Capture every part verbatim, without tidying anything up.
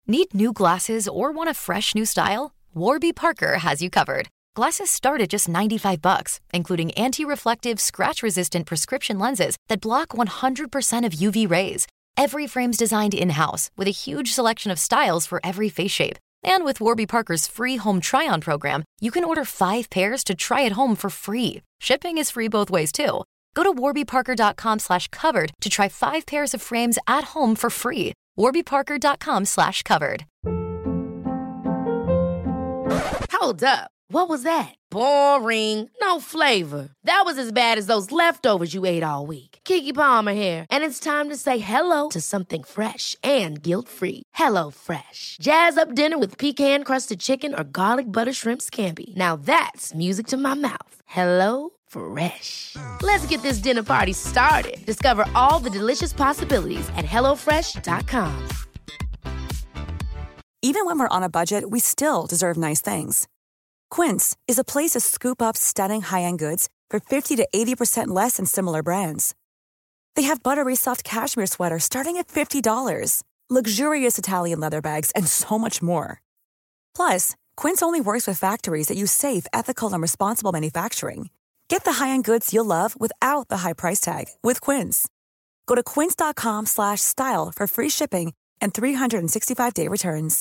Need new glasses or want a fresh new style? Warby Parker has you covered. Glasses start at just ninety-five bucks, including anti-reflective, scratch-resistant prescription lenses that block one hundred percent of U V rays. Every frame's designed in-house with a huge selection of styles for every face shape. And with Warby Parker's free home try-on program, you can order five pairs to try at home for free. Shipping is free both ways, too. Go to warbyparker.com slash covered to try five pairs of frames at home for free. warbyparker.com slash covered. Hold up. What was that? Boring. No flavor. That was as bad as those leftovers you ate all week. Keke Palmer here, and it's time to say hello to something fresh and guilt-free. Hello Fresh. Jazz up dinner with pecan-crusted chicken or garlic butter shrimp scampi. Now that's music to my mouth. Hello Fresh. Let's get this dinner party started. Discover all the delicious possibilities at hello fresh dot com. Even when we're on a budget, we still deserve nice things. Quince is a place to scoop up stunning high-end goods for fifty to eighty percent less than similar brands. They have buttery soft cashmere sweaters starting at fifty dollars, luxurious Italian leather bags, and so much more. Plus, Quince only works with factories that use safe, ethical, and responsible manufacturing. Get the high-end goods you'll love without the high price tag with Quince. Go to quince.com slash style for free shipping and three sixty-five day returns.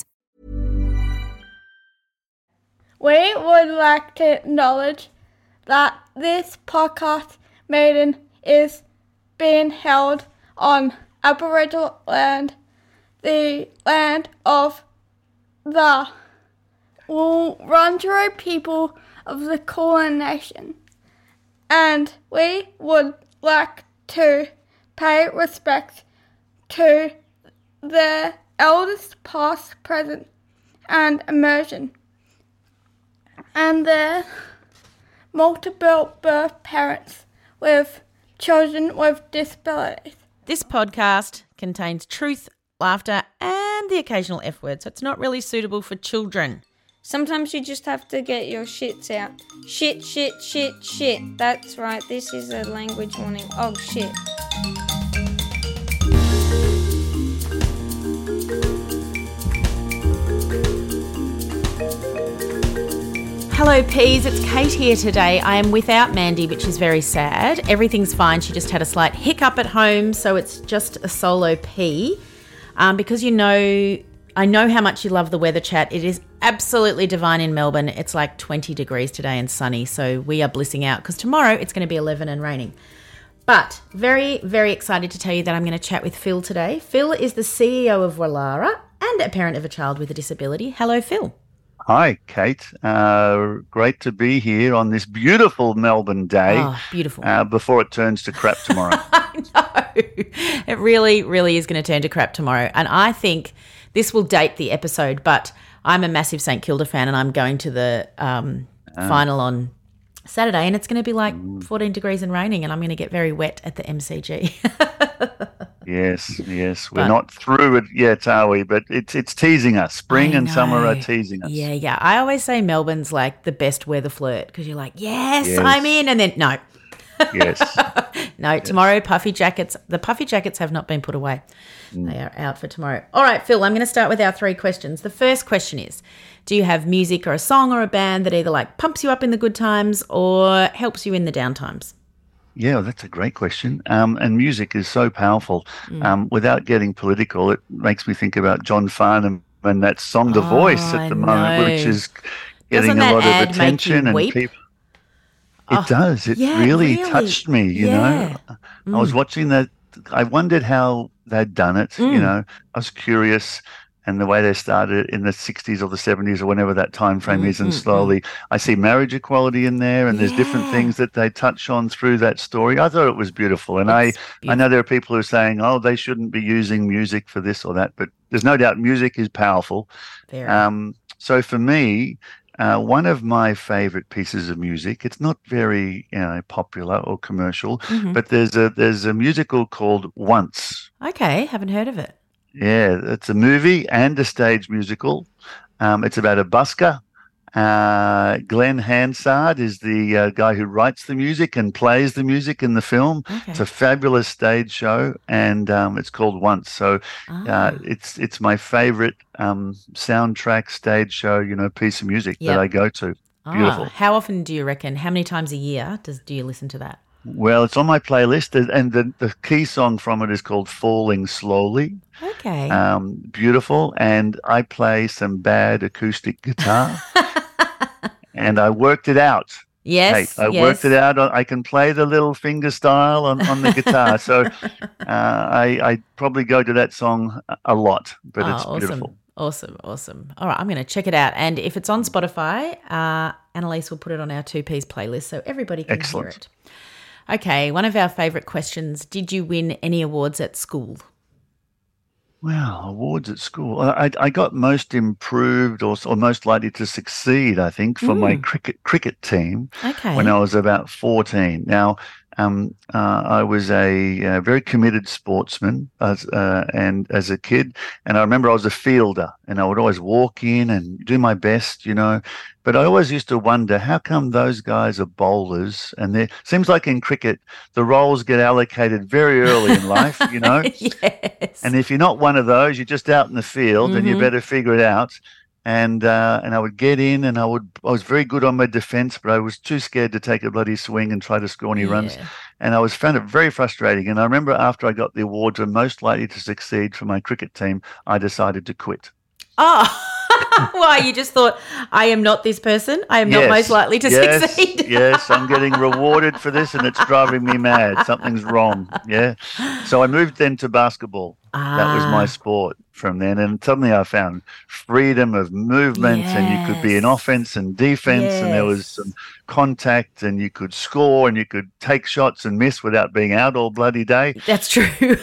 We would like to acknowledge that this podcast meeting is being held on Aboriginal land, the land of the Wurundjeri people of the Kulin Nation, and we would like to pay respect to the elders past, present, and emerging, and their multiple birth parents with children with disabilities. This podcast contains truth, laughter, and the occasional F word, so it's not really suitable for children. Sometimes you just have to get your shits out. Shit, shit, shit, shit. That's right, this is a language warning. Oh, shit. Hello Peas, it's Kate here today. I am without Mandy, which is very sad. Everything's fine. She just had a slight hiccup at home, so it's just a solo P. Um, because you know, I know how much you love the weather chat. It is absolutely divine in Melbourne. It's like twenty degrees today and sunny, so we are blissing out because tomorrow it's going to be eleven and raining. But very, very excited to tell you that I'm going to chat with Phil today. Phil is the C E O of Wallara and a parent of a child with a disability. Hello, Phil. Hi, Kate. Uh, great to be here on this beautiful Melbourne day. Oh, beautiful. Uh, before it turns to crap tomorrow. I know. It really, really is going to turn to crap tomorrow. And I think this will date the episode, but I'm a massive St Kilda fan and I'm going to the um, uh. final on Saturday, and it's going to be like fourteen degrees and raining, and I'm going to get very wet at the M C G. Yes, yes. We're but, not through it yet, are we? But it's it's teasing us. Spring I and know. summer are teasing us. Yeah, yeah. I always say Melbourne's like the best weather flirt because you're like, yes, yes, I'm in, and then no. Yes. no, yes. Tomorrow puffy jackets. The puffy jackets have not been put away. Mm. They are out for tomorrow. All right, Phil, I'm going to start with our three questions. The first question is, do you have music or a song or a band that either like pumps you up in the good times or helps you in the down times? Yeah, well, that's a great question. Um, and music is so powerful. Mm. Um, without getting political, it makes me think about John Farnham and that song The oh, Voice at the I moment, know. which is getting Doesn't a lot ad of attention. and people. It oh, really It yeah, really, really touched me, you yeah. know. Mm. I was watching that. I wondered how they'd done it, mm. you know. I was curious. And the way they started in the sixties or the seventies or whenever that time frame mm, is, and mm, slowly mm. I see marriage equality in there, and yeah. there's different things that they touch on through that story. I thought it was beautiful. And it's I, beautiful. I know there are people who are saying, oh, they shouldn't be using music for this or that, but there's no doubt music is powerful. Um, so for me, uh, one of my favorite pieces of music, it's not very you know, popular or commercial, mm-hmm. but there's a there's a musical called Once. Okay, haven't heard of it. Yeah, it's a movie and a stage musical. Um, it's about a busker Uh, Glenn Hansard is the uh, guy who writes the music and plays the music in the film. Okay. It's a fabulous stage show, and um, it's called Once. So Ah. uh, it's it's my favorite um, soundtrack stage show, you know, piece of music Yep. that I go to. Beautiful. Ah, how often do you reckon? How many times a year does do you listen to that? Well, it's on my playlist, and and the, the key song from it is called Falling Slowly. Okay. Um, beautiful. And I play some bad acoustic guitar. And I worked it out. yes. Kate. I yes. worked it out. I can play the little finger style on, on the guitar. So uh, I, I probably go to that song a- a lot, but Oh, it's awesome. beautiful. Awesome, awesome. All right, I'm going to check it out. And if it's on Spotify, uh, Annalise will put it on our two-piece playlist so everybody can Excellent. hear it. Okay, one of our favourite questions. Did you win any awards at school? Wow, awards at school. I, I got most improved or, or most likely to succeed, I think, for my cricket cricket team Okay. when I was about fourteen. Now, um, uh, I was a, uh very committed sportsman as, uh, and as a kid, and I remember I was a fielder, and I would always walk in and do my best, you know. But I always used to wonder, how come those guys are bowlers? And it seems like in cricket, the roles get allocated very early in life, you know. yes. And if you're not one of those, you're just out in the field, and you Mhm. better figure it out. And uh, and I would get in, and I would I was very good on my defence, but I was too scared to take a bloody swing and try to score any runs. Yeah. And I was found it very frustrating. And I remember after I got the award for most likely to succeed for my cricket team, I decided to quit. Oh, why? You just thought, I am not this person. I am not Yes, most likely to yes, succeed. yes, I'm getting rewarded for this, and it's driving me mad. Something's wrong. Yeah. So I moved then to basketball. That was my Ah. sport from then. And suddenly I found freedom of movement, and you could be in Yes. offense and defense, and there was Yes. some contact, and you could score, and you could take shots and miss without being out all bloody day. That's true.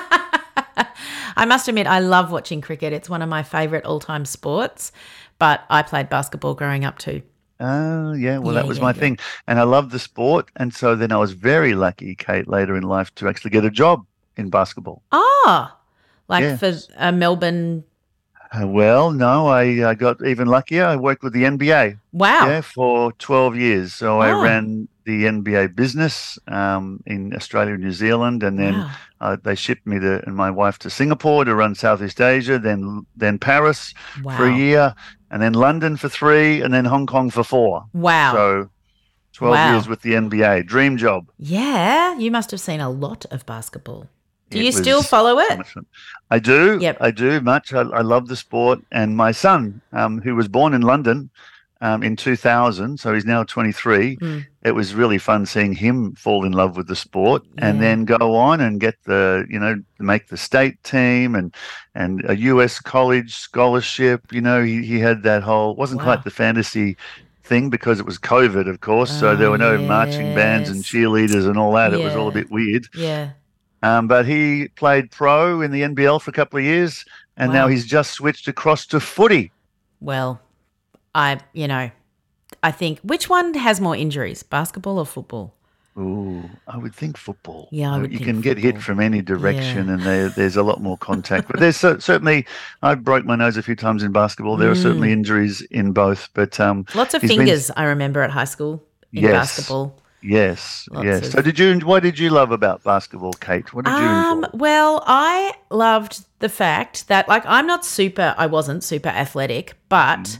I must admit, I love watching cricket. It's one of my favourite all-time sports, but I played basketball growing up too. Oh, yeah. Well, Yeah, that was yeah, my yeah. thing. And I loved the sport. And so then I was very lucky, Kate, later in life to actually get a job in basketball. Ah, like Yes. for uh, Melbourne. Uh, well, no, I, I got even luckier. I worked with the N B A. Wow. Yeah, for twelve years. So I Oh. ran the N B A business um, in Australia and New Zealand, and then Wow. uh, they shipped me to, and my wife to Singapore to run Southeast Asia, then then Paris for a Wow. year, and then London for three, and then Hong Kong for four. Wow. So twelve Wow. years with the N B A, dream job. Yeah, you must have seen a lot of basketball. Do It you still was follow so it? much fun. I do. Yep. I do much. I, I love the sport. And my son, um, who was born in London um, in two thousand, so he's now twenty-three, Mm. it was really fun seeing him fall in love with the sport and Yeah. then go on and get the, you know, make the state team and and a U S college scholarship. You know, he, he had that whole, wasn't Wow. quite the fantasy thing because it was COVID, of course. So there Oh, were no marching bands and yes. cheerleaders and all that. It was all a Yeah. bit weird. Yeah. Um, but he played pro in the N B L for a couple of years, and now Wow. he's just switched across to footy. Well, I, you know, I think which one has more injuries, basketball or football? Ooh, I would think football. Yeah, I Uh, would You think can get hit football. from any direction, Yeah. and there, there's a lot more contact. But there's cer- certainly, I broke my nose a few times in basketball. There are certainly injuries in both. But um, Lots of he's been- fingers, I remember at high school in Yes. basketball. yes, Lots yes. of- So did you? What did you love about basketball, Kate? What did you Um, enjoy? well, I loved the fact that, like, I'm not super, I wasn't super athletic, but Mm.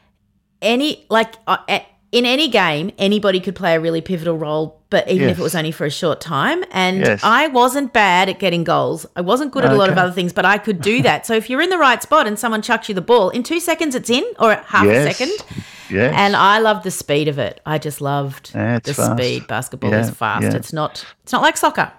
any, like, uh, a- in any game, anybody could play a really pivotal role, but even if it was Yes. only for a short time. And Yes. I wasn't bad at getting goals. I wasn't good at a lot of Okay. other things, but I could do that. So if you're in the right spot and someone chucks you the ball, in two seconds it's in, or half Yes. a second. Yes. And I loved the speed of it. I just loved Yeah, it's the fast. speed. Basketball is Yeah, fast. yeah. It's not. It's not like soccer.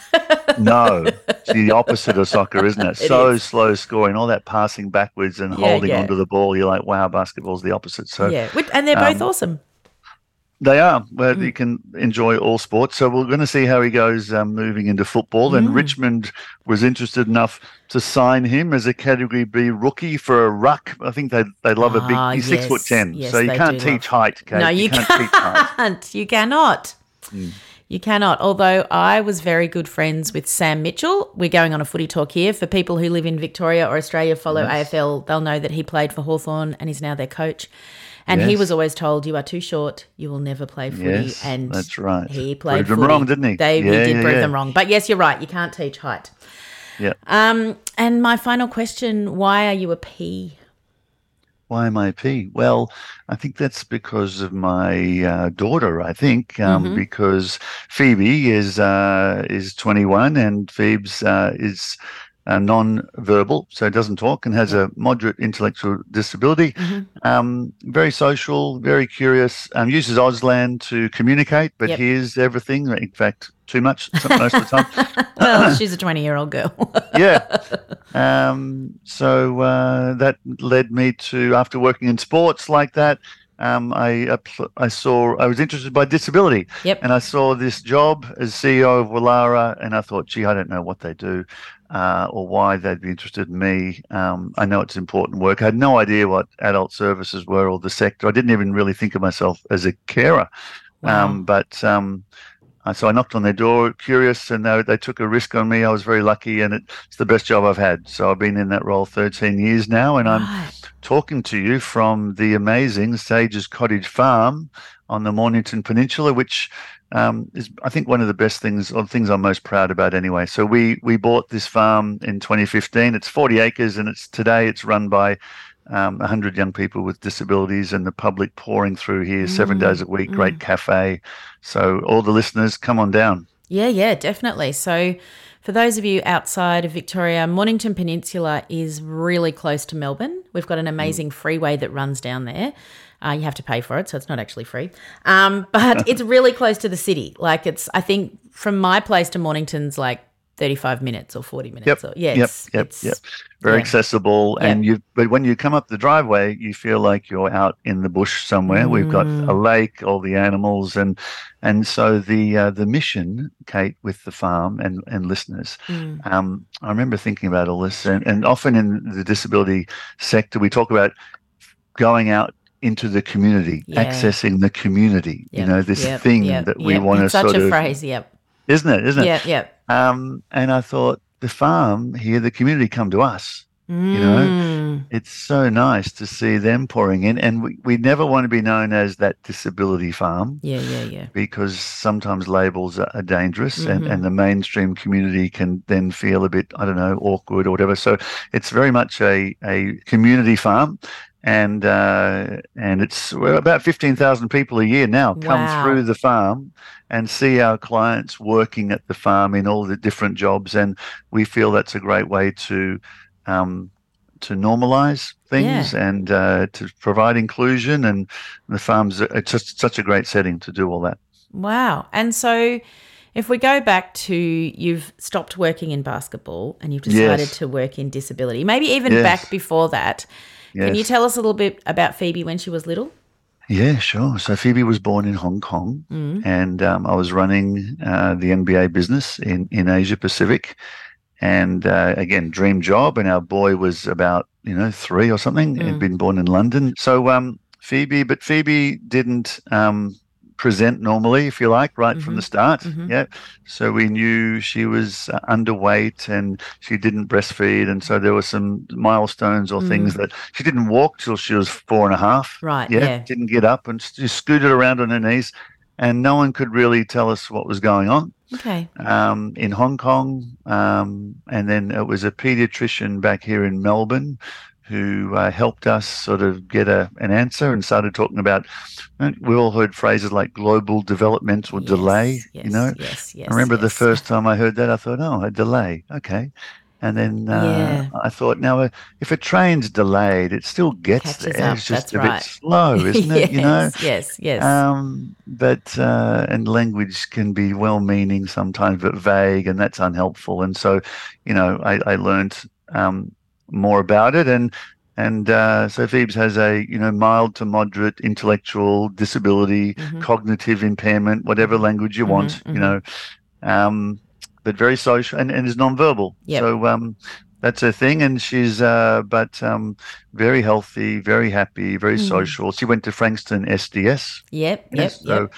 No, it's the opposite of soccer, isn't it? It so is. slow scoring, all that passing backwards and Yeah, holding yeah. onto the ball. You're like, wow, basketball's the opposite. So Yeah, Which- and they're both um, awesome. they are. Well, Mm. you can enjoy all sports. So we're going to see how he goes um, moving into football. And Mm. Richmond was interested enough to sign him as a Category B rookie for a ruck. I think they they love a big. Ah, He's six yes, foot ten, yes, so you they can't do teach love- height, Kate. No, you, can't, can't. teach height. You cannot. Mm. You cannot. Although I was very good friends with Sam Mitchell. We're going on a footy talk here. For people who live in Victoria or Australia, follow A F L, they'll know that he played for Hawthorn and is now their coach. And he Yes. was always told, you are too short, you will never play footy. Yes, and that's right. he played Proved them footy. wrong, didn't he? They, Yeah, he did yeah, prove yeah. them wrong. But yes, you're right, you can't teach height. Yeah. Um, and my final question, why are you a P? Why am I a P? Well, I think that's because of my uh, daughter. I think um, Mm-hmm. because Phoebe is uh, is twenty-one and Phoebe's uh, is uh, non-verbal, so doesn't talk and has a moderate intellectual disability. Mm-hmm. Um, very social, very curious. Um, uses Auslan to communicate, but Yep. hears everything. In fact, too much most of the time. Well, she's a twenty-year-old girl. Yeah. Um, so uh, that led me to, after working in sports like that, um, I appl- I saw I was interested by disability, Yep. and I saw this job as C E O of Wallara, and I thought, gee, I don't know what they do uh, or why they'd be interested in me. Um, I know it's important work. I had no idea what adult services were or the sector. I didn't even really think of myself as a carer, Wow. um, but. Um, Uh, so I knocked on their door, curious, and they, they took a risk on me. I was very lucky, and it, it's the best job I've had. So I've been in that role thirteen years now, and I'm Right. talking to you from the amazing Sages Cottage Farm on the Mornington Peninsula, which um, is, I think, one of the best things, or things I'm most proud about anyway. So we we bought this farm in twenty fifteen. It's forty acres, and it's today it's run by Um, one hundred young people with disabilities and the public pouring through here seven days a week, great cafe. So all the listeners, come on down. Yeah, yeah, definitely. So for those of you outside of Victoria, Mornington Peninsula is really close to Melbourne. We've got an amazing freeway that runs down there. Uh, you have to pay for it, so it's not actually free. Um, but it's really close to the city. Like it's, I think from my place to Mornington's like thirty-five minutes or forty minutes. Yep, Or, yeah, yep, it's, yep, it's, yep. Very yeah. accessible, and you. But when you come up the driveway, you feel like you're out in the bush somewhere. We've got a lake, all the animals, and and so the uh, the mission, Kate, with the farm and and listeners. Mm. Um, I remember thinking about all this, and, and often in the disability sector, we talk about going out into the community, Yeah. accessing the community. Yep, You know, this yep, thing yep, that we yep. want to It's such sort a of, phrase, yep. isn't it? Isn't it? Yep, yep. Um, and I thought, the farm here, the community come to us. You know, Mm. it's so nice to see them pouring in. And we, we never want to be known as that disability farm, Yeah, yeah, yeah. because sometimes labels are, are dangerous, Mm-hmm. and, and the mainstream community can then feel a bit, I don't know, awkward or whatever. So it's very much a, a community farm. And uh, and it's we're about fifteen thousand people a year now come Wow. through the farm and see our clients working at the farm in all the different jobs. And we feel that's a great way to um, to normalize things and uh, to provide inclusion. And the farm's it's just such a great setting to do all that. Wow. And so if we go back to you've stopped working in basketball and you've decided Yes. to work in disability, maybe even Yes. back before that. Can you Yes. tell us a little bit about Phoebe when she was little? Yeah, sure. So Phoebe was born in Hong Kong, and um, I was running uh, the N B A business in, in Asia Pacific. And uh, again, dream job. And our boy was about, you know, three or something. He'd been born in London. So um, Phoebe, but Phoebe didn't um, present normally, if you like, right from the start. Yeah. So we knew she was uh, underweight and she didn't breastfeed. And so there were some milestones or things that she didn't walk till she was four and a half. Right, Yeah. yeah. Didn't get up and just scooted around on her knees. And no one could really tell us what was going on Okay. um, in Hong Kong. Um, and then it was a pediatrician back here in Melbourne who uh, helped us sort of get a, an answer and started talking about, we all heard phrases like global developmental Yes, delay, yes, you know. Yes, yes. I remember the yes. first time I heard that, I thought, oh, a delay. Okay. And then uh, Yeah. I thought, now, uh, if a train's delayed, it still gets Catches there. up, It's just that's a right. bit slow, isn't it? You know? Yes, yes, yes. Um, but uh, and language can be well-meaning sometimes, but vague, and that's unhelpful. And so, you know, I, I learned um, more about it, and and uh, so Phoebes has a you know mild to moderate intellectual disability, Mm-hmm. cognitive impairment, whatever language you want, you know, um, but very social and, and is nonverbal. Yep. So um, that's her thing, and she's uh, but um, very healthy, very happy, very social. She went to Frankston S D S. Yep, yep, Yes, so yep.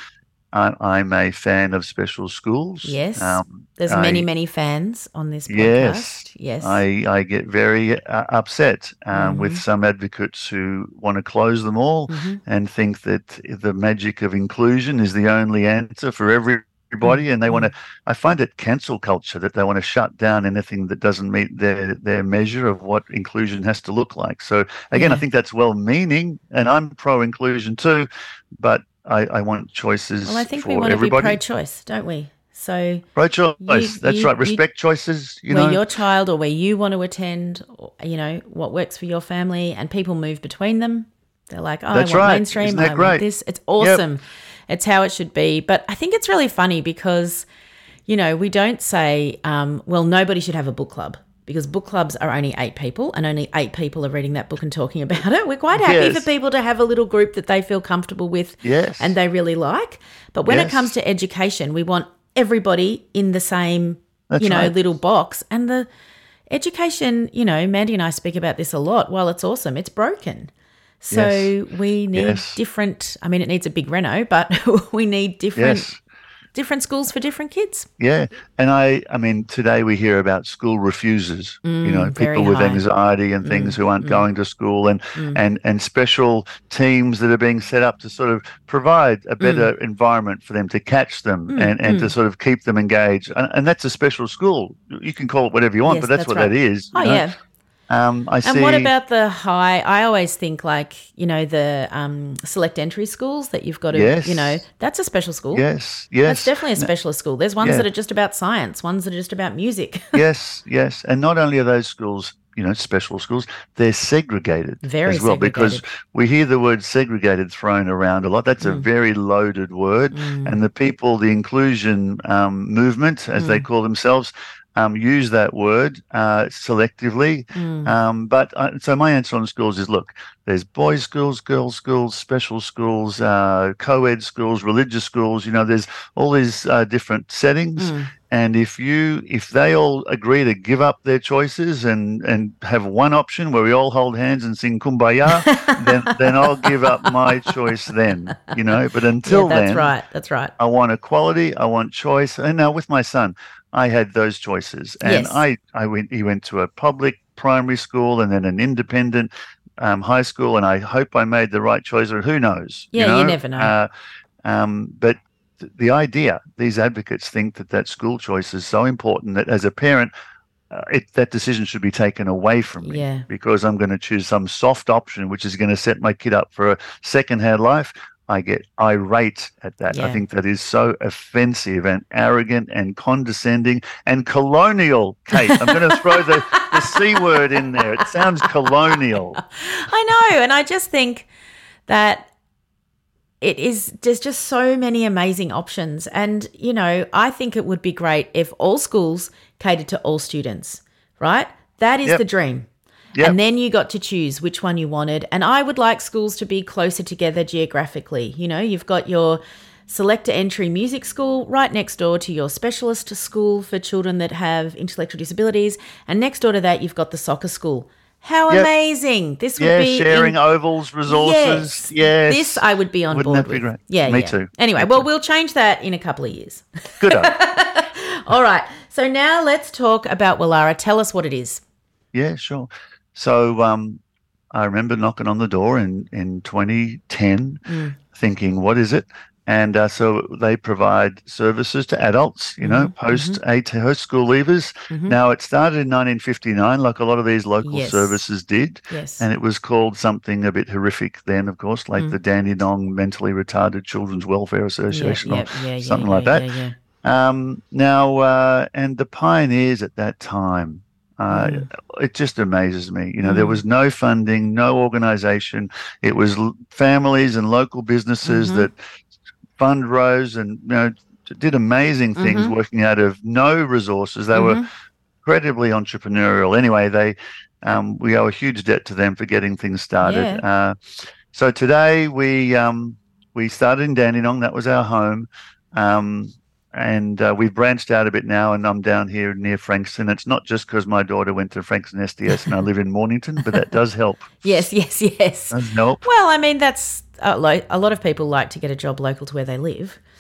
I, I'm a fan of special schools. Yes. Um, There's I- many, many fans on this podcast. Yes. Yes. I, I get very uh, upset um, with Mhm. some advocates who want to close them all Mhm. and think that the magic of inclusion is the only answer for everybody. And they want to, I find it cancel culture that they want to shut down anything that doesn't meet their, their measure of what inclusion has to look like. So again, I Yeah. think that's well meaning, and I'm pro inclusion too, but I, I want choices Well, I think for we want to be everybody. pro-choice, don't we? So Pro-choice, You- that's you- right. you- Respect choices, you where know. your child or where you want to attend, or, you know, what works for your family, and people move between them. They're like, oh, That's I want right. mainstream, Isn't that I great? want this. It's awesome. It's how it should be. But I think it's really funny because, you know, we don't say, um, well, nobody should have a book club, because book clubs are only eight people and only eight people are reading that book and talking about it. We're quite happy Yes. for people to have a little group that they feel comfortable with Yes. and they really like. But when it Yes. comes to education, we want everybody in the same, That's you know, right. little box. And the education, you know, Mandy and I speak about this a lot. While it's awesome, it's broken. So Yes. we need Yes. different, I mean, it needs a big reno, but we need different Yes. different schools for different kids. Yeah, and I, I mean, today we hear about school refusers. you know, Mm, very people with high. anxiety and things who aren't going to school, and and and special teams that are being set up to sort of provide a better Mm. environment for them to catch them and and to sort of keep them engaged. And, and that's a special school. You can call it whatever you want, Yes, but that's, that's what right. that is. Oh, you know? yeah. Um, I see. And what about the high? I always think like, you know, the um, select entry schools that you've got to, Yes. you know, that's a special school. Yes, yes. That's definitely a specialist school. There's ones Yeah. that are just about science, ones that are just about music. Yes, yes. And not only are those schools, you know, special schools, they're segregated Very as well, because segregated. we hear the word segregated thrown around a lot. That's a very loaded word. And the people, the inclusion um, movement, as they call themselves, um, use that word uh, selectively. Um, but uh, so my answer on schools is, look, there's boys' schools, girls' schools, special schools, uh, co-ed schools, religious schools. You know, there's all these uh, different settings. And if you, if they all agree to give up their choices and and have one option where we all hold hands and sing Kumbaya, then then I'll give up my choice then. You know, but until yeah, that's then, right. That's right. I want equality. I want choice. And now with my son, I had those choices, and Yes. I I went. He went to a public primary school and then an independent um, high school, and I hope I made the right choice. Or who knows? Yeah, you never know. Uh, um, but th- the idea, these advocates think that that school choice is so important that as a parent, uh, it, that decision should be taken away from me Yeah. because I'm going to choose some soft option, which is going to set my kid up for a second-hand life. I get irate at that. Yeah. I think that is so offensive and arrogant and condescending and colonial, Kate. I'm going to throw the, the C word in there. It sounds colonial. I know. And I just think that it is, there's just so many amazing options. And, you know, I think it would be great if all schools catered to all students, right? That is Yep. the dream. Yep. And then you got to choose which one you wanted. And I would like schools to be closer together geographically. You know, you've got your selector entry music school right next door to your specialist school for children that have intellectual disabilities. And next door to that, you've got the soccer school. How Yep. amazing. This would Yeah, be sharing in- ovals, resources. Yes. Yes. This I would be on Wouldn't board that be with. great? Yeah, Me yeah. too. Anyway, Me well, too. we'll change that in a couple of years. Good. All right. So now let's talk about Wallara. Tell us what it is. Yeah, sure. So um, I remember knocking on the door in, in twenty ten, Mm. thinking, what is it? And uh, so they provide services to adults, you know, Mhm, post eight post school leavers. Mhm. Now, it started in nineteen fifty-nine, like a lot of these local Yes. services did. Yes. And it was called something a bit horrific then, of course, like Mm. the Dandenong Mentally Retarded Children's Welfare Association yeah, or yeah, yeah, something yeah, like that. Yeah, yeah. Um, now, uh, and the pioneers at that time, uh, Mm. it just amazes me. You know, there Mm. was no funding, no organization. It was l- families and local businesses Mhm. that fundraised and, you know, d- did amazing things Mhm. working out of no resources. They were Mhm. incredibly entrepreneurial. Anyway, they um, we owe a huge debt to them for getting things started. Uh, so today we um, we started in Dandenong. That was our home. Um, and uh, we've branched out a bit now, and I'm down here near Frankston. It's not just because my daughter went to Frankston S D S and I live in Mornington, but that does help. Yes, yes, yes. Does help. Well, I mean, that's a lo- a lot of people like to get a job local to where they live.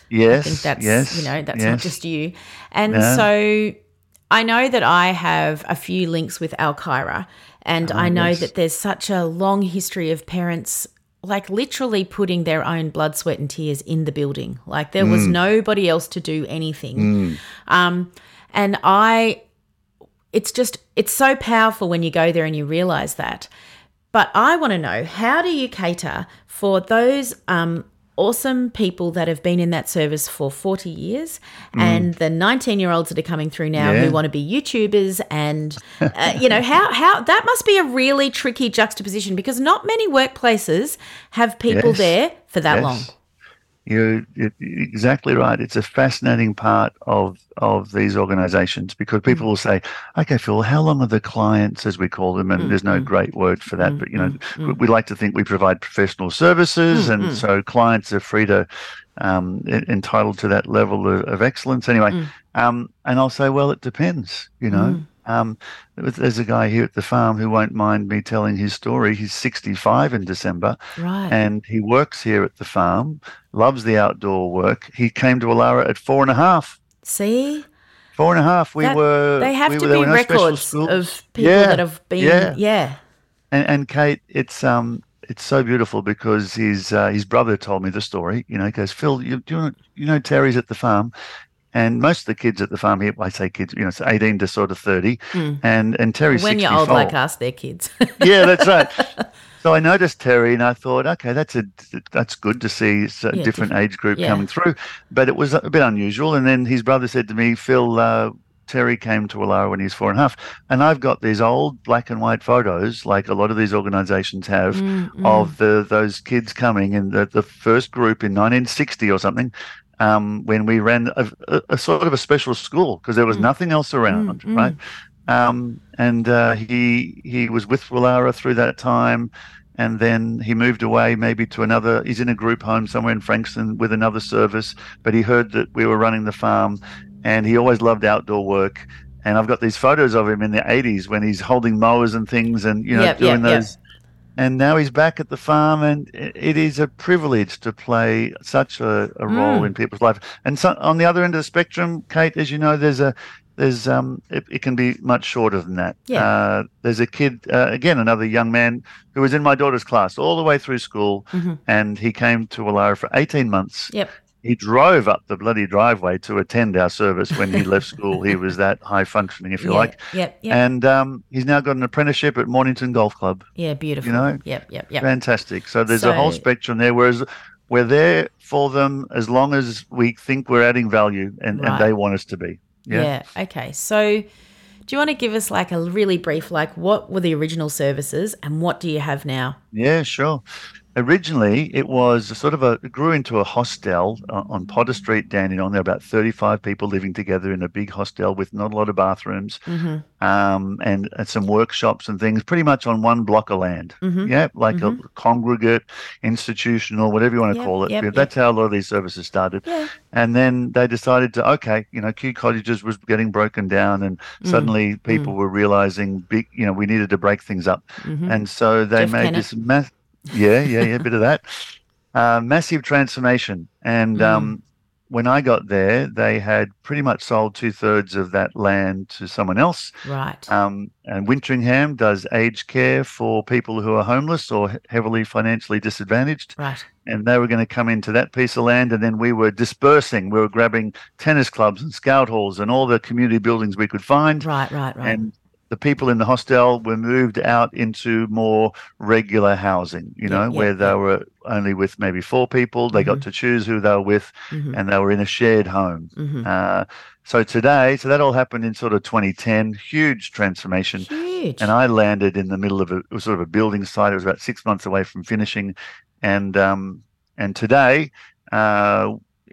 Yes, I think that's, yes, you know, that's yes. not just you. And No. so I know that I have a few links with Al Khaira, and Oh, I know yes. that there's such a long history of parents like literally putting their own blood, sweat and tears in the building. Like there Mm. was nobody else to do anything. Um, and I, it's just, it's so powerful when you go there and you realise that. But I want to know, how do you cater for those um, awesome people that have been in that service for forty years and the nineteen-year-olds that are coming through now Yeah. who want to be YouTubers and, uh, you know, how, how that must be a really tricky juxtaposition because not many workplaces have people Yes. there for that Yes. long. You're, you're exactly right. It's a fascinating part of of these organisations because people Mm. will say, "Okay, Phil, how long are the clients, as we call them?" And Mm, there's no mm. great word for that, Mm, but you know, mm, we, mm. we like to think we provide professional services, Mm, and mm. so clients are free to um, en- entitled to that level of, of excellence. Anyway, Mm. um, and I'll say, well, it depends. You know, Mm. um, there's a guy here at the farm who won't mind me telling his story. He's sixty-five in December. Right. And he works here at the farm, loves the outdoor work. He came to Alara at four and a half. See? Four and a half. We That- were. They have we to were, there be were no special records schools. of people Yeah, that have been, yeah. yeah. And, and Kate, it's um, it's so beautiful because his uh, his brother told me the story. You know, he goes, Phil, you do you know, you know Terry's at the farm, and most of the kids at the farm here, I say kids, you know, it's eighteen to sort of thirty, Mm. and and Terry's When you're sixty-four. old like us, they're kids. Yeah, that's right. So I noticed Terry, and I thought, okay, that's a that's good to see a Yeah, different, different. age group Yeah. coming through, but it was a bit unusual. And then his brother said to me, Phil, uh, Terry came to Alara when he was four and a half, and I've got these old black and white photos, like a lot of these organisations have, Mm, mm. of the those kids coming in the the first group in nineteen sixty or something. Um, when we ran a, a, a sort of a special school because there was Mm. nothing else around, Mm, mm. right? Um, and uh, he he was with Willara through that time, and then he moved away maybe to another. He's in a group home somewhere in Frankston with another service, but he heard that we were running the farm, and he always loved outdoor work. And I've got these photos of him in the eighties when he's holding mowers and things, and you know Yep, doing yep, yep. those. And now he's back at the farm, and i- it is a privilege to play such a, a role Mm. in people's life. And so, on the other end of the spectrum, Kate, as you know, there's a there's um it, it can be much shorter than that. Yeah. Uh, there's a kid, uh, again, another young man who was in my daughter's class all the way through school, Mhm. and he came to Alara for eighteen months. Yep. He drove up the bloody driveway to attend our service when he left school. He was that high functioning, if you Yeah, like. Yep. Yep. And um, he's now got an apprenticeship at Mornington Golf Club. yeah. Beautiful. you know, Yep. Yep. Yep. Fantastic. So there's a whole So- spectrum there. Whereas we're there for them as long as we think we're adding value and, Right. and they want us to be. Yeah. Yeah. Okay. So, do you want to give us like a really brief, like what were the original services and what do you have now? Yeah, sure. Originally, it was a sort of a, it grew into a hostel on, on Potter Street, Dandenong. There were about thirty-five people living together in a big hostel with not a lot of bathrooms, Mm-hmm. um, and, and some workshops and things, pretty much on one block of land. Mhm. Yeah, like Mhm. a congregate, institutional, whatever you want to Yep, call it. yep, Yeah, yep. That's how a lot of these services started. Yeah. And then they decided to, okay, you know, Kew Cottages was getting broken down, and Mm, suddenly people were realizing, big, you know, we needed to break things up. Mhm. And so they Jeff made Kennett. this mass, yeah, yeah, yeah, a bit of that, uh, massive transformation. And Mm. um, when I got there, they had pretty much sold two thirds of that land to someone else. Right. Um, and Wintringham does aged care for people who are homeless or he- heavily financially disadvantaged. right. And they were going to come into that piece of land, and then we were dispersing. We were grabbing tennis clubs and scout halls and all the community buildings we could find. Right. Right. Right. And the people in the hostel were moved out into more regular housing, you know, Yeah, yeah, where they yeah. were only with maybe four people. They got Mhm. to choose who they were with, Mhm. and they were in a shared home. Mhm. Uh, so today, so that all happened in sort of twenty ten, huge transformation. Huge. And I landed in the middle of a it was sort of a building site. It was about six months away from finishing, and um, and today uh,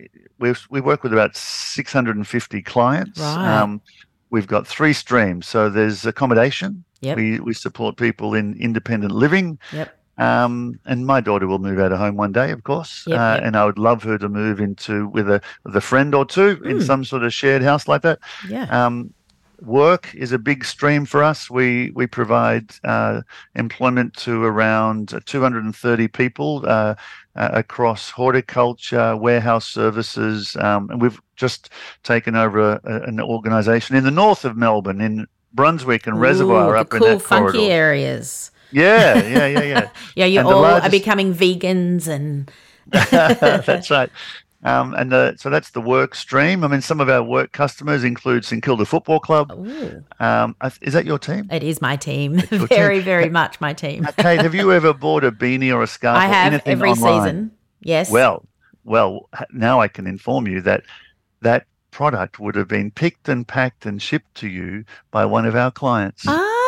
we we work with about six hundred fifty clients. Right. Um, we've got three streams. So there's accommodation. Yep. We we support people in independent living. Yep. Um, and my daughter will move out of home one day, of course, Yep, uh, yep. and I would love her to move into with a with a friend or two in Mm. some sort of shared house like that. Yeah. Um, work is a big stream for us. We we provide uh, employment to around two hundred thirty people uh, uh, across horticulture, warehouse services, um, and we've just taken over a, a, an organisation in the north of Melbourne, in Brunswick and Ooh, Reservoir, the up cool, in that funky corridor. areas. Yeah, yeah, yeah, yeah. Yeah, you And the all largest- are becoming vegans and That's right. Um, and the, so that's the work stream. I mean, some of our work customers include St Kilda Football Club. Ooh, Um, I- is that your team? it is my team. your Very, team. very much my team. Now, Kate, have you ever bought a beanie or a scarf I or have anything every online? season. Yes. Well, well, h- now I can inform you that that product would have been picked and packed and shipped to you by one of our clients.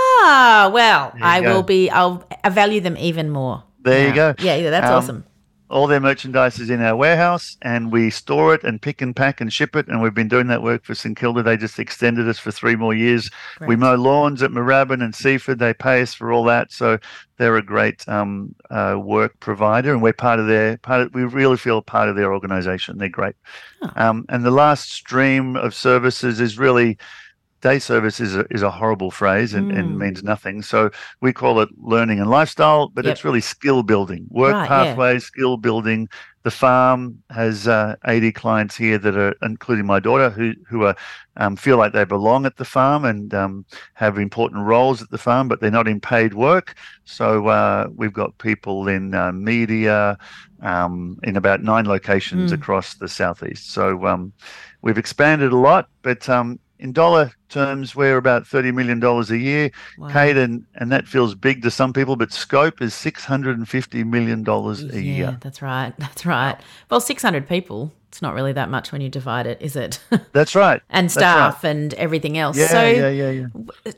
Ah, well, There you I go. will be, I'll I value them even more. There you now. go. Yeah, yeah, that's Um, awesome. All their merchandise is in our warehouse, and we store it and pick and pack and ship it. And we've been doing that work for St Kilda. They just extended us for three more years. We Great. mow lawns at Moorabbin and Seaford. They pay us for all that, so they're a great um, uh, work provider, and we're part of their part. Of, we really feel part of their organisation. They're great. Oh. Um, and the last stream of services is really. Day service is a, is a horrible phrase and, Mm. and means nothing. So we call it learning and lifestyle, but Yep. it's really skill building, work Right, yeah. pathways, skill building. The farm has uh, eighty clients here that are, including my daughter, who who are um, feel like they belong at the farm and um, have important roles at the farm, but they're not in paid work. So uh, we've got people in uh, media, um, in about nine locations Mm. across the southeast. So um, we've expanded a lot, but um, in dollar terms, we're about thirty million dollars a year, Wow. Kate, and, and that feels big to some people, but scope is six hundred fifty million dollars a Yeah, year. that's right. That's right. Well, six hundred people, it's not really that much when you divide it, is it? That's right. And That's right. staff and everything else. Yeah, so, yeah, yeah, yeah.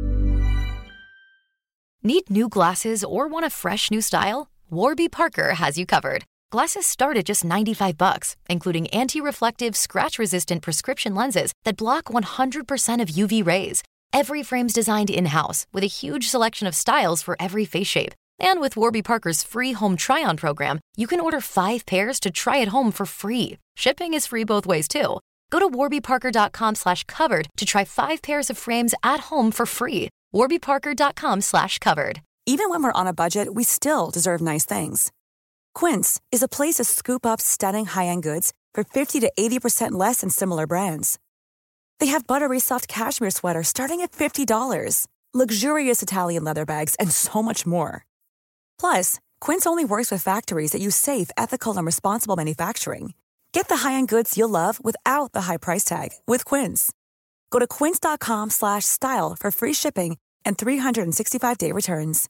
Need new glasses or want a fresh new style? Warby Parker has you covered. Glasses start at just ninety-five bucks, including anti-reflective, scratch-resistant prescription lenses that block one hundred percent of U V rays. Every frame's designed in-house with a huge selection of styles for every face shape. And with Warby Parker's free home try-on program, you can order five pairs to try at home for free. Shipping is free both ways, too. Go to warbyparker.com slash covered to try five pairs of frames at home for free. warbyparker.com slash covered. Even when we're on a budget, we still deserve nice things. Quince is a place to scoop up stunning high-end goods for fifty to eighty percent less than similar brands. They have buttery soft cashmere sweaters starting at fifty dollars, luxurious Italian leather bags, and so much more. Plus, Quince only works with factories that use safe, ethical, and responsible manufacturing. Get the high-end goods you'll love without the high price tag with Quince. Go to quince.com slash style for free shipping and three sixty-five day returns.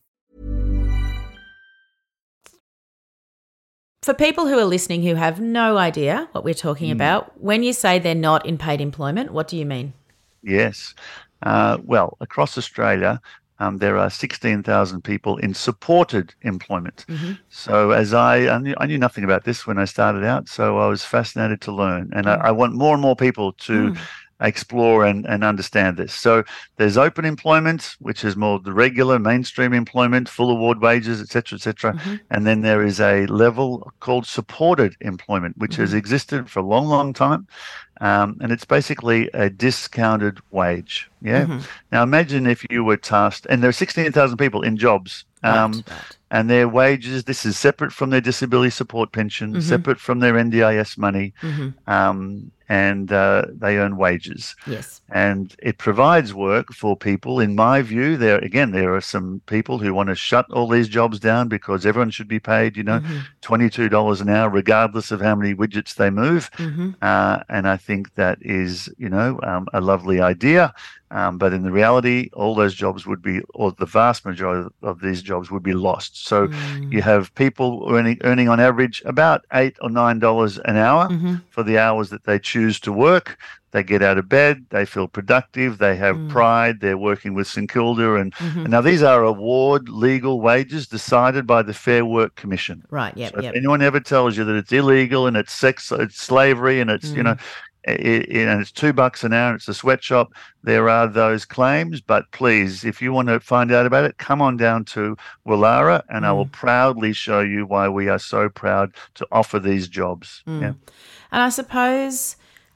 for people who are listening who have no idea what we're Hmm. talking about, when you say they're not in paid employment, what do you mean? Yes. Uh, well, across Australia, um, there are sixteen thousand people in supported employment. Mm-hmm. So as I, I knew, I knew nothing about this when I started out, so I was fascinated to learn. And I, I want more and more people to Mm. explore and, and understand this. So there's open employment, which is more the regular mainstream employment, full award wages, et cetera, et cetera. Mm-hmm. And then there is a level called supported employment, which has existed for a long, long time. Um, and it's basically a discounted wage. Yeah. Mm-hmm. Now imagine if you were tasked, and there are sixteen thousand people in jobs. Um, Right, right. And their wages, this is separate from their disability support pension, Mhm. separate from their N D I S money, Mhm. um, and uh, they earn wages. Yes. And it provides work for people. In my view, there again, there are some people who want to shut all these jobs down because everyone should be paid, you know, Mhm. twenty-two dollars an hour, regardless of how many widgets they move. Mhm. Uh, and I think that is, you know, um, a lovely idea. Um, but in the reality, all those jobs would be, or the vast majority of these jobs would be lost. So Mm. you have people earning, earning on average about eight or nine dollars an hour Mhm. for the hours that they choose to work. They get out of bed, they feel productive, they have Mm. pride, they're working with St Kilda. And, Mhm. and now these are award legal wages decided by the Fair Work Commission. Right. Yep. So Yep. if anyone ever tells you that it's illegal and it's sex, it's slavery, and it's you know, it, it, and it's two bucks an hour, and it's a sweatshop, there are those claims. But please, if you want to find out about it, come on down to Willara, and I will proudly show you why we are so proud to offer these jobs. Yeah. And I suppose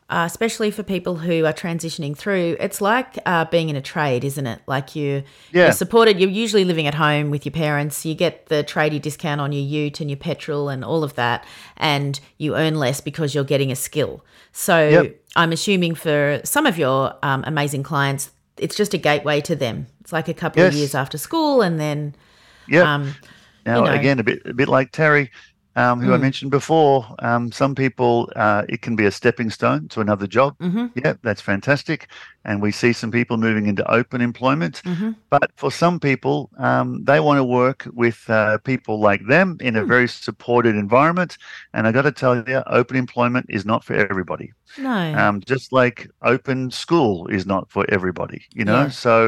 uh, especially for people who are transitioning through. It's like uh, being in a trade, isn't it? Like you, Yeah. you're supported. You're usually living at home with your parents. You get the tradie discount on your ute and your petrol and all of that, and you earn less because you're getting a skill. So Yep. I'm assuming for some of your um, amazing clients, it's just a gateway to them. It's like a couple of Yes. years after school, and then Yeah. um, Now, you know. again, a bit a bit like Terry, um, who I mentioned before. Um, some people, uh, it can be a stepping stone to another job. Mm-hmm. Yeah, that's fantastic. And we see some people moving into open employment. Mm-hmm. But for some people, um, they want to work with uh, people like them in a very supported environment. And I got to tell you, open employment is not for everybody. no, Um, just like open school is not for everybody, you know. Yeah. So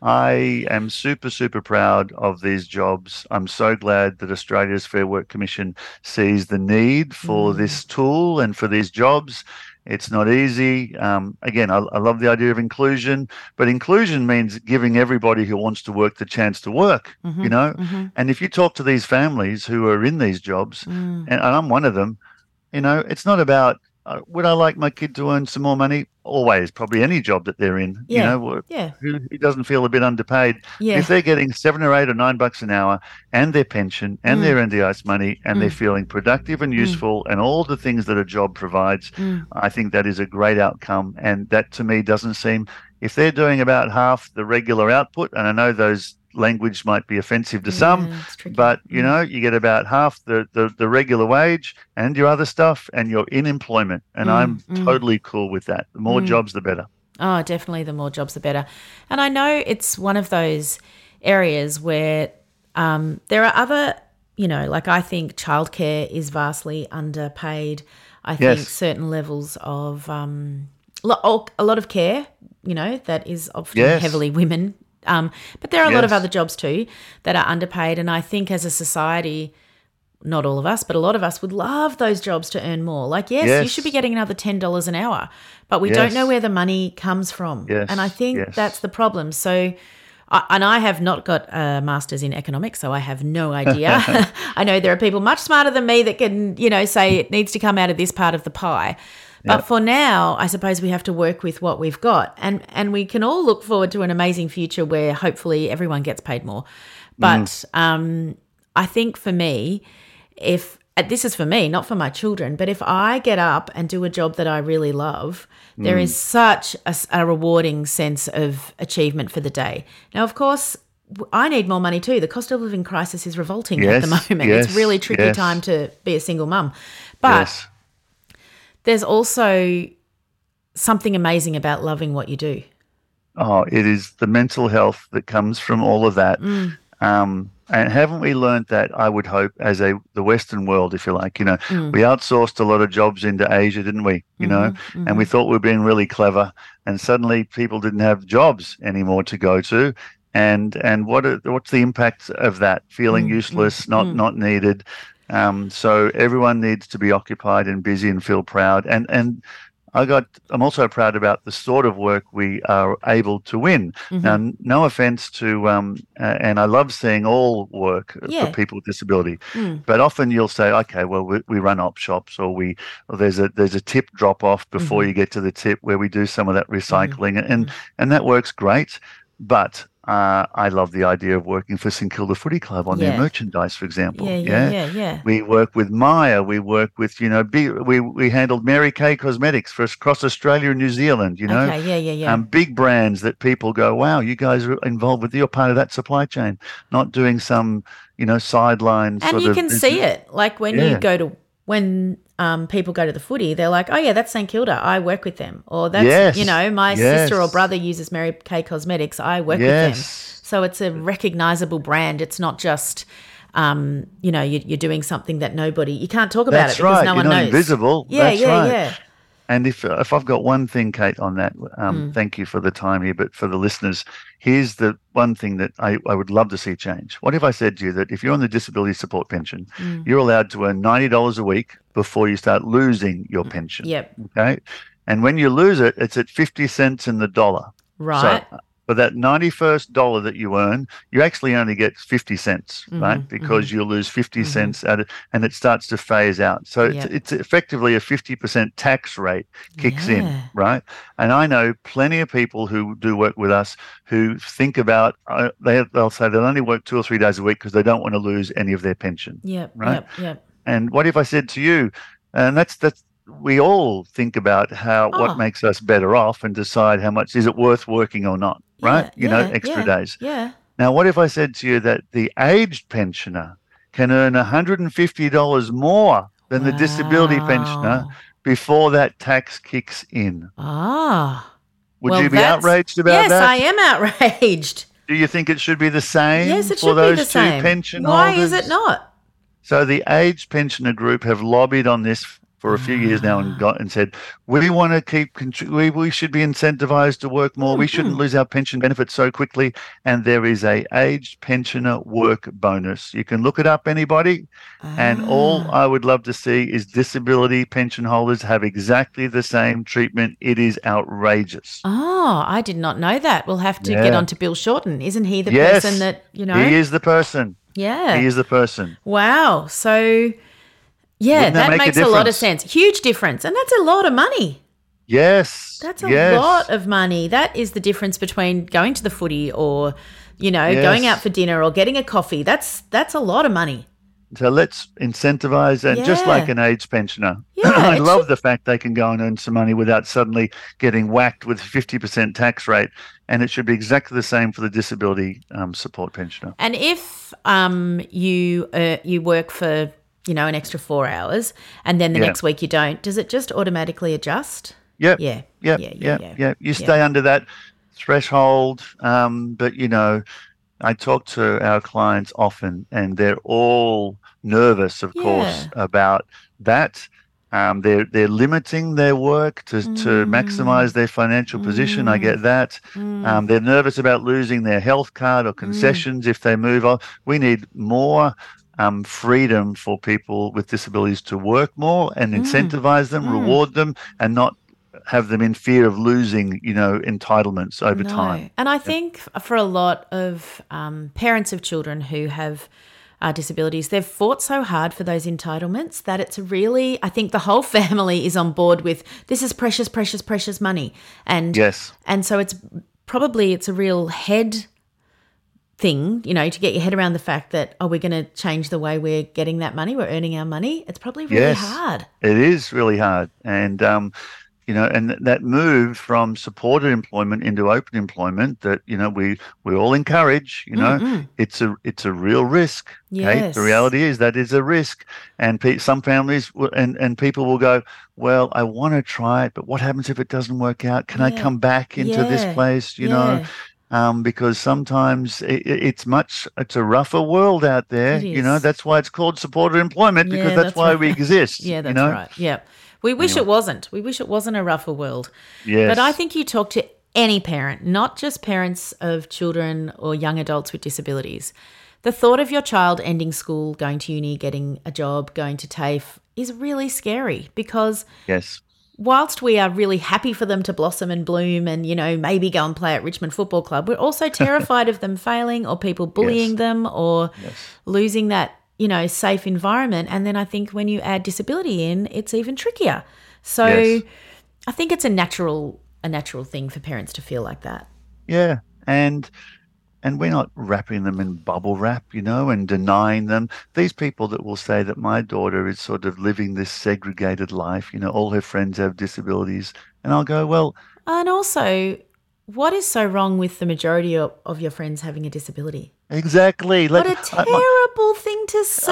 I am super, super proud of these jobs. I'm so glad that Australia's Fair Work Commission sees the need for this tool and for these jobs. It's not easy. Um, again, I, I love the idea of inclusion, but inclusion means giving everybody who wants to work the chance to work, you know. And if you talk to these families who are in these jobs, and, and I'm one of them, you know, it's not about, uh, would I like my kid to earn some more money? Always, probably any job that they're in, Yeah, you know, yeah. who, who doesn't feel a bit underpaid. Yeah. If they're getting seven or eight or nine bucks an hour and their pension and their N D I S money and they're feeling productive and useful and all the things that a job provides, I think that is a great outcome. And that to me doesn't seem, if they're doing about half the regular output, and I know those language might be offensive to some, it's tricky. but you know, you get about half the, the, the regular wage and your other stuff and you're in employment. And I'm totally cool with that. The more jobs, the better. Oh, definitely the more jobs, the better. And I know it's one of those areas where um, there are other, you know, like I think childcare is vastly underpaid. I think Yes. certain levels of um, lo- a lot of care, you know, that is often Yes. heavily women. Um, but there are a lot of Yes. other jobs too that are underpaid. And I think as a society, not all of us, but a lot of us would love those jobs to earn more. Like, yes, you Yes. should be getting another ten dollars an hour, but we don't Yes. know where the money comes from. Yes, And I think yes. that's the problem. So, I, and I have not got a master's in economics, so I have no idea. I know there are people much smarter than me that can, you know, say it needs to come out of this part of the pie. But Yep. for now, I suppose we have to work with what we've got. And and we can all look forward to an amazing future where hopefully everyone gets paid more. But Mm. um, I think for me, if uh, this is for me, not for my children, but if I get up and do a job that I really love, there Mm. is such a, s- a rewarding sense of achievement for the day. Now, of course, w- I need more money too. The cost of living crisis is revolting at the Yes, moment. It's yes, really a tricky yes. time to be a single mum. But Yes. there's also something amazing about loving what you do. Oh, it is the mental health that comes from all of that. Um, and haven't we learned that, I would hope, as a the Western world, if you like, you know, we outsourced a lot of jobs into Asia, didn't we? You know, and we thought we were being really clever, and suddenly people didn't have jobs anymore to go to. And and what are, what's the impact of that? Feeling useless, not not needed. Um, so everyone needs to be occupied and busy and feel proud. And and I got. I'm also proud about the sort of work we are able to win. Now, n- no offense to, um, uh, and I love seeing all work Yeah. for people with disability, but often you'll say, okay, well, we, we run op shops, or we, or there's a there's a tip drop off before you get to the tip where we do some of that recycling, and and that works great, but. Uh, I love the idea of working for St Kilda Footy Club on Yeah. their merchandise, for example. Yeah, yeah, yeah, yeah. We work with Maya. We work with, you know, big, we we handled Mary Kay Cosmetics for across Australia and New Zealand. You know, Okay, yeah, yeah, yeah. um, big brands that people go, wow, you guys are involved with. You're part of that supply chain, not doing some, you know, sideline. And sort you of can see it. Like when you Yeah. go to, when um, people go to the footy, they're like, oh, yeah, that's St Kilda. I work with them. Or that's, Yes, you know, my sister or yes. brother uses Mary Kay Cosmetics. I work with Yes. them. So it's a recognizable brand. It's not just, um, you know, you, you're doing something that nobody, you can't talk about That's it because right. no You're one not knows. invisible. Yeah, That's yeah, right. yeah. And if if I've got one thing, Kate, on that, um, thank you for the time here, but for the listeners, here's the one thing that I, I would love to see change. What if I said to you that if you're on the disability support pension, you're allowed to earn ninety dollars a week before you start losing your pension? Yep. Okay. And when you lose it, it's at fifty cents in the dollar. Right. So for that ninety-first dollar that you earn, you actually only get fifty cents, Mm-hmm, right? Because mm-hmm. you lose fifty Mm-hmm. cents at it, and it starts to phase out. So Yep. it's, it's effectively a fifty percent tax rate kicks in, Yeah. right? And I know plenty of people who do work with us who think about, uh, they, they'll say they'll only work two or three days a week because they don't want to lose any of their pension. Yep, Right? yep, yep. And what if I said to you, and that's that's we all think about how Oh. what makes us better off and decide how much is it worth working or not, right? Yeah, you know, yeah, extra yeah, days. Yeah. Now, what if I said to you that the aged pensioner can earn one hundred fifty dollars more than the disability pensioner Wow. before that tax kicks in? Ah. Would Well, you be that's- outraged about yes, that? I am outraged. Do you think it should be the same Yes, it for should be those the two same. pension Why holders? is it not? So the aged pensioner group have lobbied on this for a few years now and got and said we want to keep contri- we we should be incentivized to work more. We shouldn't lose our pension benefits so quickly. And there is a aged pensioner work bonus. You can look it up, anybody. And all Ah. I would love to see is disability pension holders have exactly the same treatment. It is outrageous. Oh, I did not know that. We'll have to Yeah. get on to Bill Shorten. Isn't he the Yes, person that, you know? he is the person. Yeah. He is the person. Wow. So, yeah, Wouldn't that that make a makes a, lot of difference? sense. Huge difference. And that's a lot of money. Yes. That's a yes. lot of money. That is the difference between going to the footy or, you know, Yes. going out for dinner or getting a coffee. That's that's a lot of money. So let's incentivize and just Yeah. like an aged pensioner. Yeah, I it love should- the fact they can go and earn some money without suddenly getting whacked with fifty percent tax rate. And it should be exactly the same for the disability um, support pensioner. And if um you uh, you work for, you know, an extra four hours and then the Yeah. next week you don't, does it just automatically adjust? Yep. Yeah. Yep. Yeah, yeah, Yep. yeah. Yep. You stay under that threshold. Um, but, you know, I talk to our clients often and they're all nervous, of course, Yeah. about that. Um, they're they're limiting their work to, to Mm. maximize their financial position. I get that. Mm. Um, they're nervous about losing their health card or concessions if they move on. We need more um, freedom for people with disabilities to work more and Mm. incentivize them, Mm. reward them, and not have them in fear of losing, you know, entitlements over No. time. And I think for a lot of um, parents of children who have uh, disabilities, they've fought so hard for those entitlements that it's really, I think the whole family is on board with this is precious, precious, precious money. And Yes. and so it's probably, it's a real head thing, you know, to get your head around the fact that, oh, we're going to change the way we're getting that money, we're earning our money. It's probably really Yes. hard. It is really hard. And, um, you know, and th- that move from supported employment into open employment that, you know, we, we all encourage, you know, Mm-mm. it's a it's a real risk. Okay? Yes. The reality is that is a risk. And pe- some families will, and, and people will go, well, I want to try it, but what happens if it doesn't work out? Can I Yeah. come back into Yeah. this place, you Yeah. know? Um, because sometimes it, it's much, it's a rougher world out there. It You know, is. that's why it's called supported employment because Yeah, that's, that's why right. we exist. Yeah, that's you know? right. Yeah. We wish Anyway. it wasn't. We wish it wasn't a rougher world. Yes. But I think you talk to any parent, not just parents of children or young adults with disabilities. The thought of your child ending school, going to uni, getting a job, going to TAFE is really scary because Yes. whilst we are really happy for them to blossom and bloom and, you know, maybe go and play at Richmond Football Club, we're also terrified of them failing or people bullying Yes. them or Yes. losing that, you know, safe environment. And then I think when you add disability in, it's even trickier. So Yes. I think it's a natural a natural thing for parents to feel like that. Yeah. And and we're not wrapping them in bubble wrap, you know, and denying them. These people that will say that my daughter is sort of living this segregated life, you know, all her friends have disabilities. And I'll go, well, And also, what is so wrong with the majority of, of your friends having a disability? exactly. What Let- a I- my- terrible thing to say.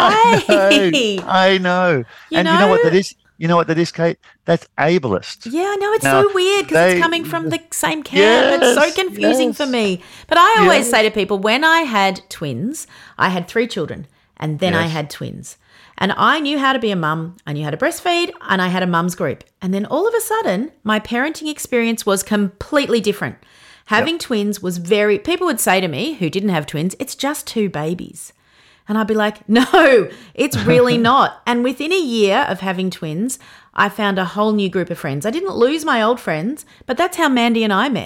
I know. I know. You and you know what know? that is? You know what that is, Kate? That's ableist. Yeah, I know. It's Now, so weird because they- it's coming from the same camp. it's Yes, so confusing yes. for me. But I always Yes. say to people, when I had twins, I had three children and then I Yes. had twins. And I knew how to be a mum. I knew how to breastfeed and I had a mum's group. And then all of a sudden, my parenting experience was completely different. Having twins was very, people would say to me who didn't have twins, it's just two babies. And I'd be like, no, it's really not. And within a year of having twins, I found a whole new group of friends. I didn't lose my old friends, but that's how Mandy and I met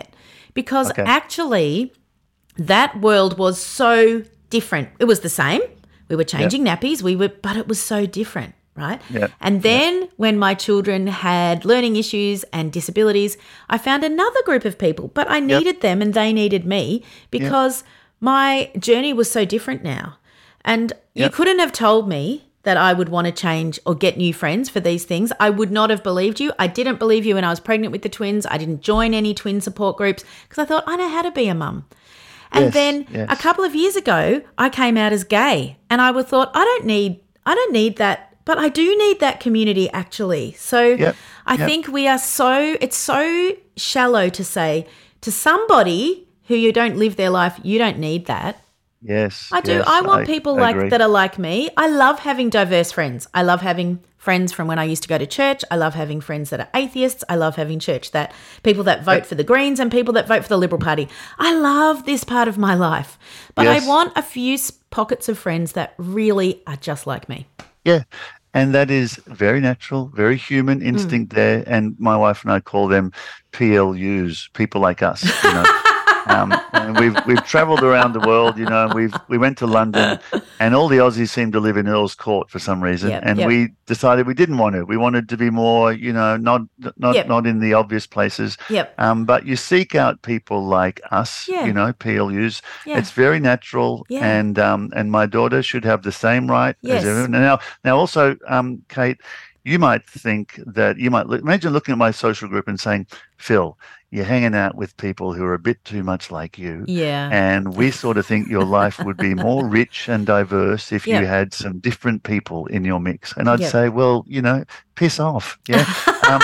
because Okay. actually that world was so different. It was the same. We were changing nappies, we were, but it was so different, right? Yep. And then when my children had learning issues and disabilities, I found another group of people, but I needed them and they needed me because my journey was so different now. And you Yep. couldn't have told me that I would want to change or get new friends for these things. I would not have believed you. I didn't believe you when I was pregnant with the twins. I didn't join any twin support groups because I thought I know how to be a mum. And Yes, then yes. a couple of years ago, I came out as gay, and I would thought I don't need I don't need that, but I do need that community actually. So Yep, I yep. think we are so it's so shallow to say to somebody who you don't live their life, you don't need that. Yes. I do. yes, I want people like agree. that are like me. I love having diverse friends. I love having friends from when I used to go to church. I love having friends that are atheists. I love having church that people that vote for the Greens and people that vote for the Liberal Party. I love this part of my life. But Yes. I want a few s- pockets of friends that really are just like me. Yeah. And that is very natural, very human instinct there. And my wife and I call them P L Us, people like us, you know. Um, and we've we've travelled around the world, you know. And we've we went to London, and all the Aussies seem to live in Earl's Court for some reason. Yep, and yep. we decided we didn't want to. We wanted to be more, you know, not not Yep. not in the obvious places. Yep. Um, but you seek out people like us, Yeah. you know, P L Us. Yeah. It's very natural, Yeah. and um, and my daughter should have the same right Yes. as everyone. Now, now also, um, Kate, you might think that you might look, imagine looking at my social group and saying, Phil, you're hanging out with people who are a bit too much like you. Yeah. And we sort of think your life would be more rich and diverse if Yep. you had some different people in your mix. And I'd Yep. say, well, you know, piss off. Yeah. Um,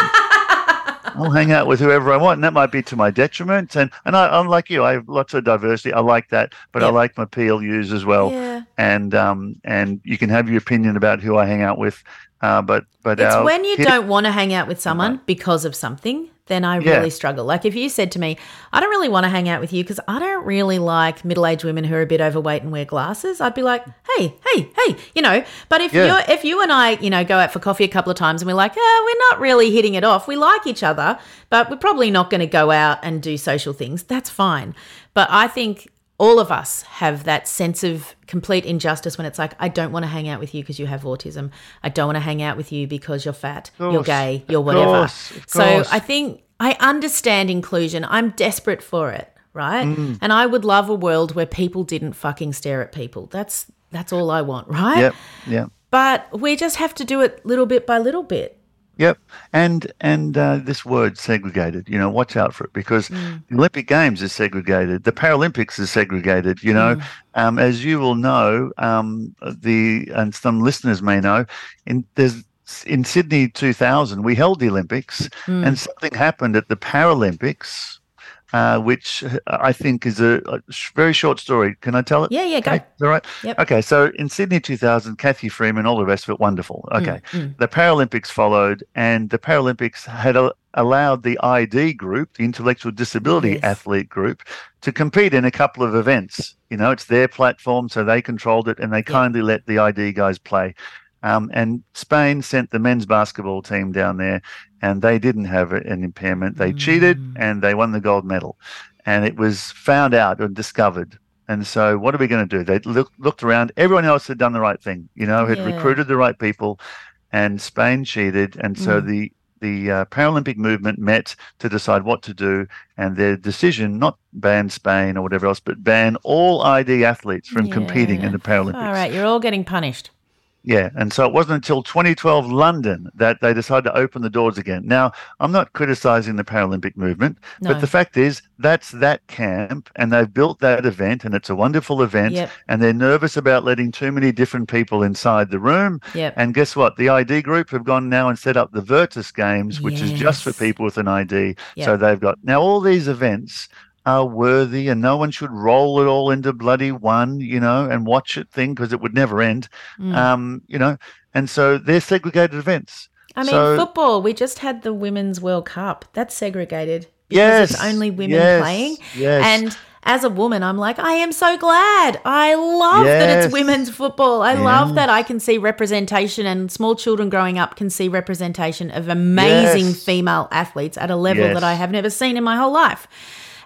I'll hang out with whoever I want, and that might be to my detriment. And and I, I'm like you, I have lots of diversity. I like that, but I Yep. like my P L Us as well. Yeah. And um and you can have your opinion about who I hang out with, uh, but but It's our when you hit- don't want to hang out with someone because of something, then I Yeah. really struggle. Like if you said to me, I don't really want to hang out with you because I don't really like middle-aged women who are a bit overweight and wear glasses, I'd be like, hey, hey, hey, you know. But if Yeah. you're if you and I, you know, go out for coffee a couple of times and we're like, oh, we're not really hitting it off. We like each other, but we're probably not going to go out and do social things. That's fine. But I think all of us have that sense of complete injustice when it's like, I don't want to hang out with you because you have autism. I don't want to hang out with you because you're fat, you're course, gay, you're of whatever. course, of So course. I think I understand inclusion. I'm desperate for it, right? Mm. And I would love a world where people didn't fucking stare at people. That's that's all I want, right? Yep, yep. But we just have to do it little bit by little bit. Yep, and and uh, this word segregated. You know, watch out for it because Mm. the Olympic Games is segregated, the Paralympics is segregated. You know, Mm. um, as you will know, um, the and some listeners may know, in there's in Sydney two thousand we held the Olympics, Mm. and something happened at the Paralympics, uh, which I think is a, a sh- very short story. Can I tell it? Yeah, yeah, go. Okay, is that right? Yep. Okay, so in Sydney two thousand, Kathy Freeman, all the rest of it, wonderful. Okay, mm. the Paralympics followed, and the Paralympics had a, allowed the I D group, the intellectual disability Yes. athlete group, to compete in a couple of events. You know, it's their platform, so they controlled it, and they kindly let the I D guys play. Um, and Spain sent the men's basketball team down there, and they didn't have a- an impairment. They cheated, and they won the gold medal. And it was found out and discovered. And so what are we going to do? They look, looked around. Everyone else had done the right thing, you know, had Yeah. recruited the right people, and Spain cheated. And so Mm. the the uh, Paralympic movement met to decide what to do, and their decision, not ban Spain or whatever else, but ban all I D athletes from competing in the Paralympics. All right, you're all getting punished. Yeah, and so it wasn't until twenty twelve London that they decided to open the doors again. Now, I'm not criticizing the Paralympic movement, No. but the fact is that's that camp, and they've built that event, and it's a wonderful event, Yep. and they're nervous about letting too many different people inside the room. Yep. And guess what? The I D group have gone now and set up the Virtus Games, which is just for Yes. people with an I D. Yep. So they've got now all these events are worthy, and no one should roll it all into bloody one, you know, and watch it thing because it would never end. Mm. Um, you know, and so they're segregated events. I mean, So- football, we just had the Women's World Cup. That's segregated because Yes, it's only women yes, playing. yes. And as a woman, I'm like, I am so glad. I love that Yes. it's women's football. I love Yes. that I can see representation, and small children growing up can see representation of amazing Yes. female athletes at a level Yes. that I have never seen in my whole life.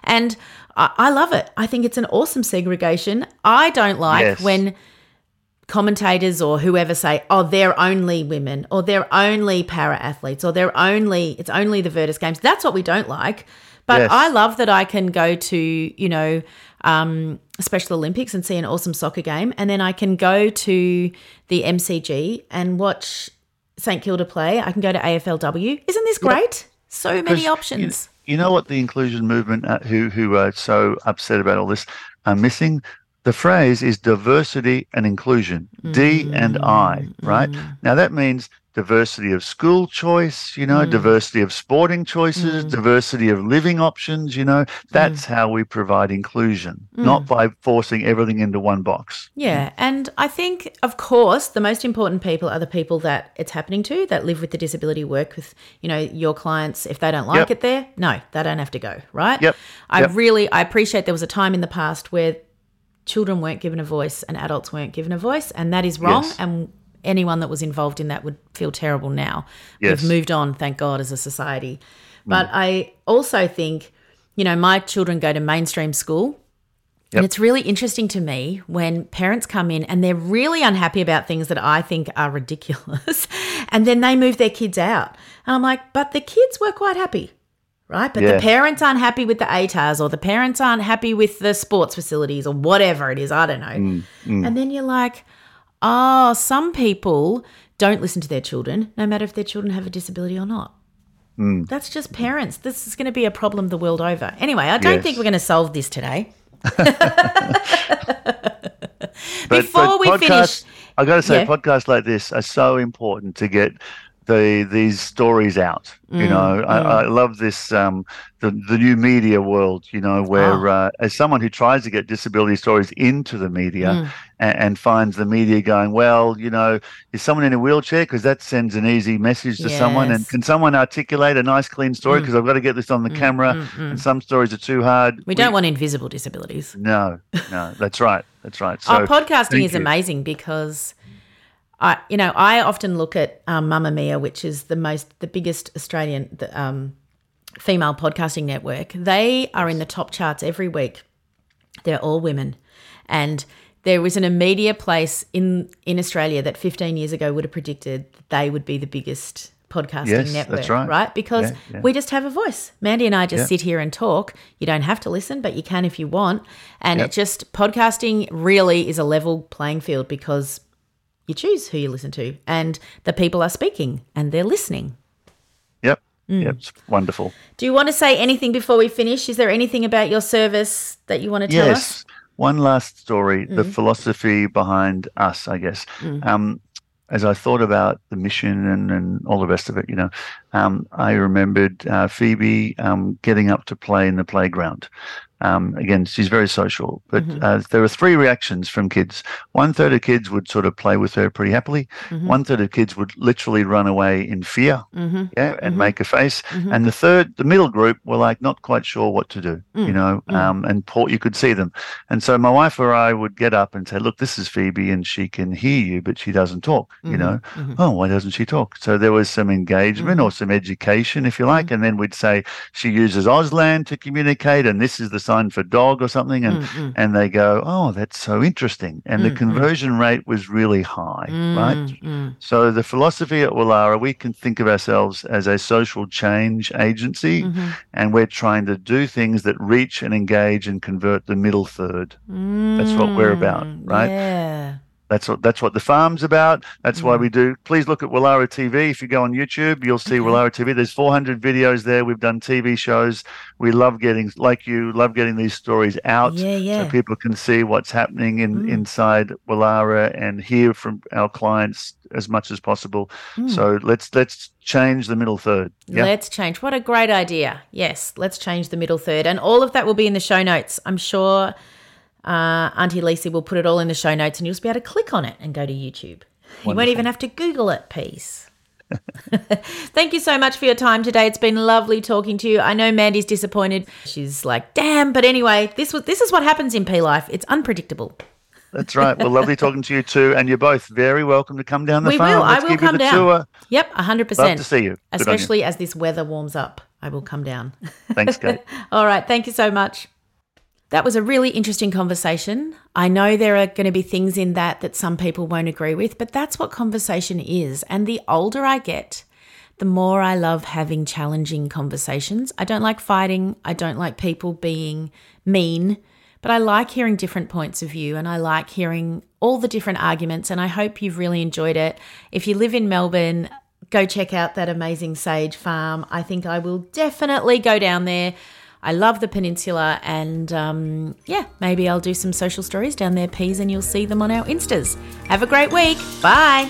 And I, I love it. I think it's an awesome segregation. I don't like Yes. when commentators or whoever say, oh, they're only women or they're only para athletes or they're only, it's only the Virtus Games. That's what we don't like. But Yes. I love that I can go to, you know, um, Special Olympics and see an awesome soccer game, and then I can go to the M C G and watch St Kilda play. I can go to A F L W. Isn't this great? So many 'Cause options. You, you know what the inclusion movement, uh, who who are so upset about all this, are missing? The phrase is diversity and inclusion, D and I, right? Now that means diversity of school choice, you know, diversity of sporting choices, diversity of living options, you know. That's how we provide inclusion, not by forcing everything into one box. Yeah, and I think, of course, the most important people are the people that it's happening to, that live with the disability, work with, you know, your clients. If they don't like Yep. it there, no, they don't have to go, right? Yep, I yep. really, I appreciate there was a time in the past where children weren't given a voice and adults weren't given a voice, and that is wrong, Yes. and anyone that was involved in that would feel terrible now. Yes. We've moved on, thank God, as a society. But I also think, you know, my children go to mainstream school. And Yep. it's really interesting to me when parents come in and they're really unhappy about things that I think are ridiculous, and then they move their kids out. And I'm like, but the kids were quite happy, right? But Yeah. the parents aren't happy with the A T A S, or the parents aren't happy with the sports facilities, or whatever it is. I don't know. And then you're like, oh, some people don't listen to their children, no matter if their children have a disability or not. That's just parents. This is going to be a problem the world over. Anyway, I don't Yes. think we're going to solve this today. But, Before but we podcasts, finish, I got to say, Yeah. podcasts like this are so important to get the these stories out. Mm, You know, I, I love this um, the the new media world. You know, where Oh. uh, as someone who tries to get disability stories into the media Mm. and, and finds the media going, well, you know, is someone in a wheelchair? Because that sends an easy message to someone. And Yes. can someone articulate a nice, clean story? Because I've got to get this on the camera. And some stories are too hard. we don't want invisible disabilities. No, no, that's right. That's right. So Our podcasting thank is you. amazing because I, you know, I often look at um, Mamma Mia, which is the most, the biggest Australian the, um, female podcasting network. They are in the top charts every week. They're all women, and there was an immediate place in in Australia that fifteen years ago would have predicted that they would be the biggest podcasting Yes, network, that's right. Because Yeah, yeah. we just have a voice. Mandy and I just Yeah. sit here and talk. You don't have to listen, but you can if you want. And Yep. it just, podcasting really is a level playing field because you choose who you listen to, and the people are speaking and they're listening. Yep. Mm. Yep. It's wonderful. Do you want to say anything before we finish? Is there anything about your service that you want to tell us? Yes. One last story, Mm. the philosophy behind us, I guess. Um, as I thought about the mission and, and all the rest of it, you know, um, I remembered uh, Phoebe um, getting up to play in the playground. Um, again, she's very social, but Mm-hmm. uh, there were three reactions from kids. One third of kids would sort of play with her pretty happily. Mm-hmm. One third of kids would literally run away in fear, Mm-hmm. yeah, and make a face. And the third, the middle group, were like not quite sure what to do, Mm. you know, um, and Paul, you could see them. And so my wife or I would get up and say, look, this is Phoebe and she can hear you, but she doesn't talk, you know. Oh, why doesn't she talk? So there was some engagement or some education, if you like. And then we'd say she uses Auslan to communicate, and this is the sign for dog or something. And, and they go, oh, that's so interesting. And the conversion rate was really high, right? So the philosophy at Wallara, we can think of ourselves as a social change agency, and we're trying to do things that reach and engage and convert the middle third. That's what we're about, right? Yeah. That's what that's what the farm's about. That's why we do. Please look at Wallara T V. If you go on YouTube, you'll see Wallara T V. There's four hundred videos there. We've done T V shows. We love getting, like you, love getting these stories out Yeah, yeah. so people can see what's happening in inside Wallara and hear from our clients as much as possible. So let's let's change the middle third. Yeah. Let's change. What a great idea. Yes, let's change the middle third. And all of that will be in the show notes. I'm sure uh, Auntie Lisa will put it all in the show notes, and you'll just be able to click on it and go to YouTube. You won't even have to Google it, peace. Thank you so much for your time today. It's been lovely talking to you. I know Mandy's disappointed. She's like, damn. But anyway, this was this is what happens in P Life. It's unpredictable. That's right. Well, lovely talking to you too. And you're both very welcome to come down the We farm. will. I Let's will give come you the down. tour. Yep, one hundred percent. Love to see you. Good on you. Especially as this weather warms up. I will come down. Thanks, Kate. All right. Thank you so much. That was a really interesting conversation. I know there are going to be things in that that some people won't agree with, but that's what conversation is. And the older I get, the more I love having challenging conversations. I don't like fighting. I don't like people being mean, but I like hearing different points of view, and I like hearing all the different arguments, and I hope you've really enjoyed it. If you live in Melbourne, go check out that amazing sage farm. I think I will definitely go down there. I love the peninsula, and um, yeah, maybe I'll do some social stories down there, Peas, and you'll see them on our Instas. Have a great week. Bye.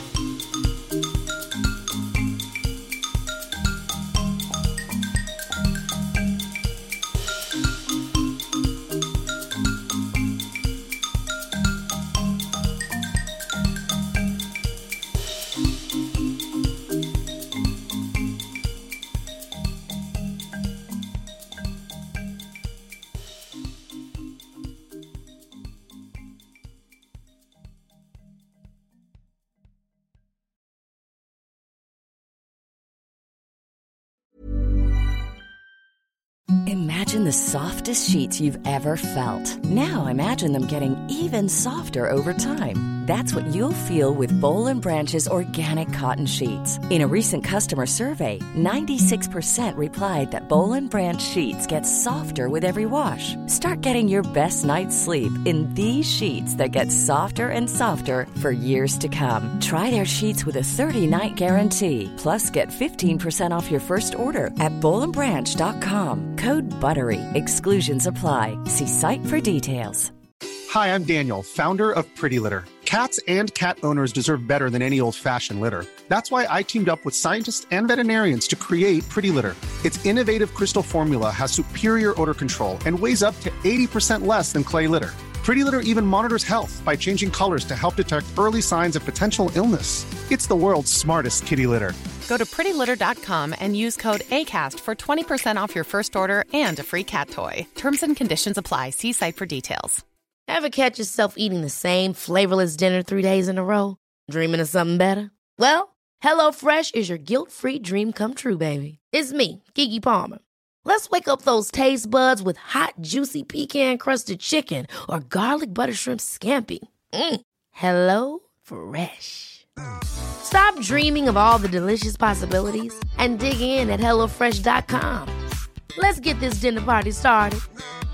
Imagine the softest sheets you've ever felt. Now imagine them getting even softer over time. That's what you'll feel with Boll and Branch's organic cotton sheets. In a recent customer survey, ninety-six percent replied that Boll and Branch sheets get softer with every wash. Start getting your best night's sleep in these sheets that get softer and softer for years to come. Try their sheets with a thirty-night guarantee. Plus, get fifteen percent off your first order at boll and branch dot com. Code BUTTERY. Exclusions apply. See site for details. Hi, I'm Daniel, founder of Pretty Litter. Cats and cat owners deserve better than any old-fashioned litter. That's why I teamed up with scientists and veterinarians to create Pretty Litter. Its innovative crystal formula has superior odor control and weighs up to eighty percent less than clay litter. Pretty Litter even monitors health by changing colors to help detect early signs of potential illness. It's the world's smartest kitty litter. Go to pretty litter dot com and use code ACAST for twenty percent off your first order and a free cat toy. Terms and conditions apply. See site for details. Ever catch yourself eating the same flavorless dinner three days in a row? Dreaming of something better? Well, HelloFresh is your guilt-free dream come true, baby. It's me, Keke Palmer. Let's wake up those taste buds with hot, juicy pecan-crusted chicken or garlic butter shrimp scampi. Mm. Hello Fresh. Stop dreaming of all the delicious possibilities and dig in at hello fresh dot com. Let's get this dinner party started.